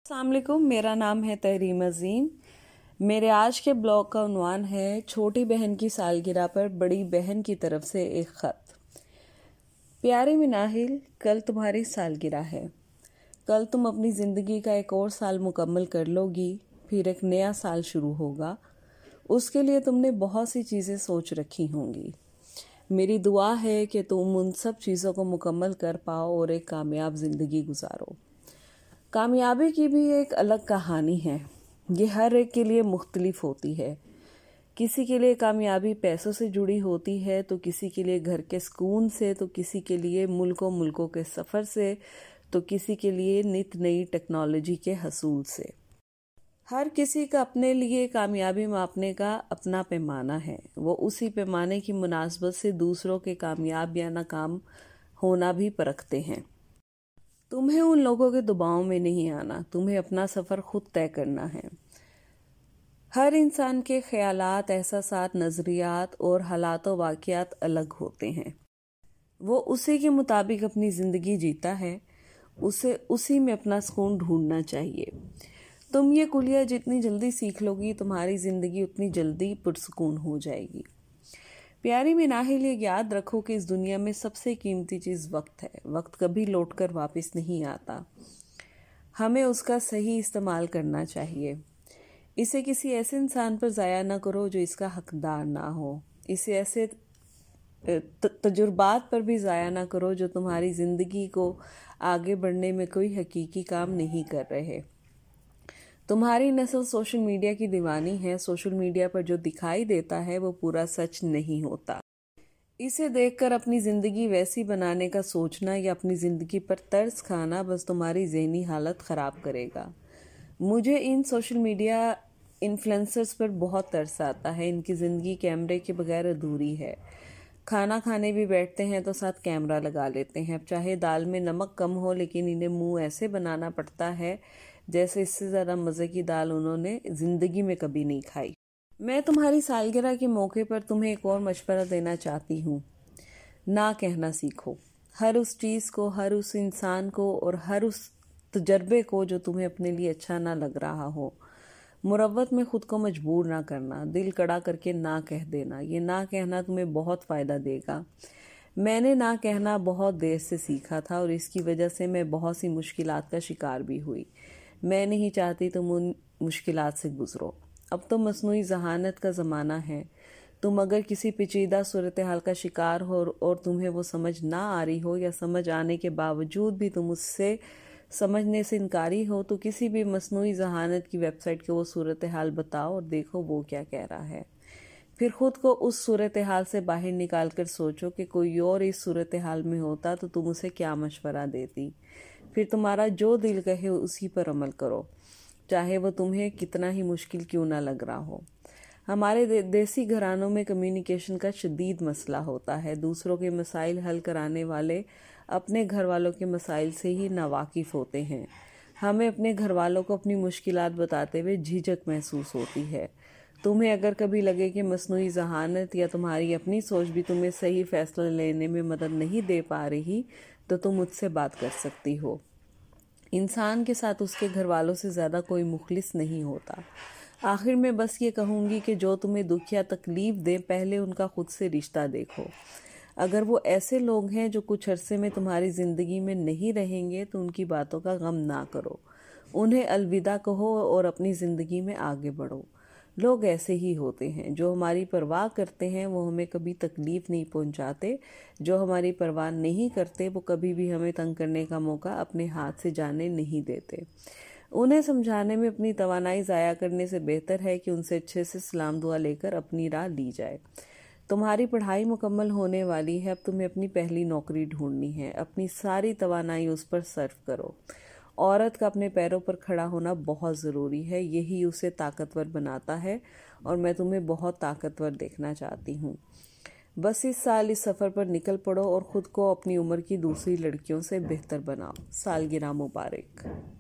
अस्सलाम वालेकुम, मेरा नाम है तहरीम अजीम। मेरे आज के ब्लॉग का उन्वान है छोटी बहन की सालगिरह पर बड़ी बहन की तरफ से एक ख़त। प्यारे मिनाहिल, कल तुम्हारी सालगिरह है। कल तुम अपनी ज़िंदगी का एक और साल मुकम्मल कर लोगी, फिर एक नया साल शुरू होगा। उसके लिए तुमने बहुत सी चीज़ें सोच रखी होंगी। मेरी दुआ है कि तुम उन सब चीज़ों को मुकम्मल कर पाओ और एक कामयाब ज़िंदगी गुजारो। कामयाबी की भी एक अलग कहानी है। ये हर एक के लिए मुख्तलिफ होती है। किसी के लिए कामयाबी पैसों से जुड़ी होती है, तो किसी के लिए घर के सुकून से, तो किसी के लिए मुल्कों के सफ़र से, तो किसी के लिए नित नई टेक्नोलॉजी के हसूल से। हर किसी का अपने लिए कामयाबी मापने का अपना पैमाना है। वो उसी पैमाने की मुनासबत से दूसरों के कामयाब या नाकाम होना भी परखते हैं। तुम्हें उन लोगों के दबाव में नहीं आना, तुम्हें अपना सफ़र खुद तय करना है। हर इंसान के ख्यालात, एहसासात, नज़रियात और हालात व वाक़ियात अलग होते हैं। वो उसी के मुताबिक अपनी ज़िंदगी जीता है। उसे उसी में अपना सुकून ढूंढना चाहिए। तुम ये कुलिया जितनी जल्दी सीख लोगी, तुम्हारी ज़िंदगी उतनी जल्दी पुरसुकून हो जाएगी। प्यारी मिनाहिल, ये याद रखो कि इस दुनिया में सबसे कीमती चीज़ वक्त है। वक्त कभी लौटकर वापस नहीं आता। हमें उसका सही इस्तेमाल करना चाहिए। इसे किसी ऐसे इंसान पर ज़ाया ना करो जो इसका हकदार ना हो। इसे ऐसे तजुर्बात पर भी ज़ाया ना करो जो तुम्हारी ज़िंदगी को आगे बढ़ने में कोई हकीकी काम नहीं कर रहे। तुम्हारी नस्ल सोशल मीडिया की दीवानी है। सोशल मीडिया पर जो दिखाई देता है वो पूरा सच नहीं होता। इसे देखकर अपनी ज़िंदगी वैसी बनाने का सोचना या अपनी ज़िंदगी पर तरस खाना बस तुम्हारी ज़हनी हालत ख़राब करेगा। मुझे इन सोशल मीडिया इन्फ्लुएंसर्स पर बहुत तरस आता है। इनकी ज़िंदगी कैमरे के बगैर अधूरी है। खाना खाने भी बैठते हैं तो साथ कैमरा लगा लेते हैं। अब चाहे दाल में नमक कम हो, लेकिन इन्हें मुंह ऐसे बनाना पड़ता है जैसे इससे ज़्यादा मज़े की दाल उन्होंने ज़िंदगी में कभी नहीं खाई। मैं तुम्हारी सालगिरह के मौके पर तुम्हें एक और मशवरा देना चाहती हूँ। ना कहना सीखो। हर उस चीज़ को, हर उस इंसान को और हर उस तजर्बे को जो तुम्हें अपने लिए अच्छा ना लग रहा हो। मुरव्वत में खुद को मजबूर ना करना। दिल कड़ा करके ना कह देना। ये ना कहना तुम्हें बहुत फ़ायदा देगा। मैंने ना कहना बहुत देर से सीखा था और इसकी वजह से मैं बहुत सी मुश्किलात का शिकार भी हुई। मैं नहीं चाहती तुम उन मुश्किलात से गुजरो। अब तो मसनूई ज़हानत का ज़माना है। तुम अगर किसी पेचीदा सूरत हाल का शिकार हो और तुम्हें वो समझ ना आ रही हो, या समझ आने के बावजूद भी तुम उससे समझने से इनकारी हो, तो किसी भी मसनूई ज़हानत की वेबसाइट के वो सूरत हाल बताओ और देखो वो क्या कह रहा है। फिर खुद को उस सूरत हाल से बाहर निकाल कर सोचो कि कोई और इस सूरत हाल में होता तो तुम उसे क्या मशवरा देती। फिर तुम्हारा जो दिल कहे उसी पर अमल करो, चाहे वो तुम्हें कितना ही मुश्किल क्यों ना लग रहा हो। हमारे देसी घरानों में कम्युनिकेशन का शदीद मसला होता है। दूसरों के मसाइल हल कराने वाले अपने घर वालों के मसाइल से ही नावाकिफ़ होते हैं। हमें अपने घर वालों को अपनी मुश्किलात बताते हुए झिझक महसूस होती है। तुम्हें अगर कभी लगे कि मसनूई ज़हानत या तुम्हारी अपनी सोच भी तुम्हें सही फैसला लेने में मदद नहीं दे पा रही, तो तुम मुझसे बात कर सकती हो। इंसान के साथ उसके घर वालों से ज़्यादा कोई मुखलिस नहीं होता। आखिर में बस ये कहूँगी कि जो तुम्हें दुख या तकलीफ़ दे, पहले उनका खुद से रिश्ता देखो। अगर वो ऐसे लोग हैं जो कुछ अरसे में तुम्हारी ज़िंदगी में नहीं रहेंगे, तो उनकी बातों का गम ना करो। उन्हें अलविदा कहो और अपनी ज़िंदगी में आगे बढ़ो। लोग ऐसे ही होते हैं। जो हमारी परवाह करते हैं वो हमें कभी तकलीफ़ नहीं पहुंचाते। जो हमारी परवाह नहीं करते वो कभी भी हमें तंग करने का मौका अपने हाथ से जाने नहीं देते। उन्हें समझाने में अपनी तवानाई ज़ाया करने से बेहतर है कि उनसे अच्छे से सलाम दुआ लेकर अपनी राह ली जाए। तुम्हारी पढ़ाई मुकम्मल होने वाली है। अब तुम्हें अपनी पहली नौकरी ढूंढनी है। अपनी सारी तवानाई उस पर सर्व करो। औरत का अपने पैरों पर खड़ा होना बहुत ज़रूरी है। यही उसे ताकतवर बनाता है और मैं तुम्हें बहुत ताकतवर देखना चाहती हूँ। बस इस साल इस सफ़र पर निकल पड़ो और ख़ुद को अपनी उम्र की दूसरी लड़कियों से बेहतर बनाओ। सालगिरह मुबारक।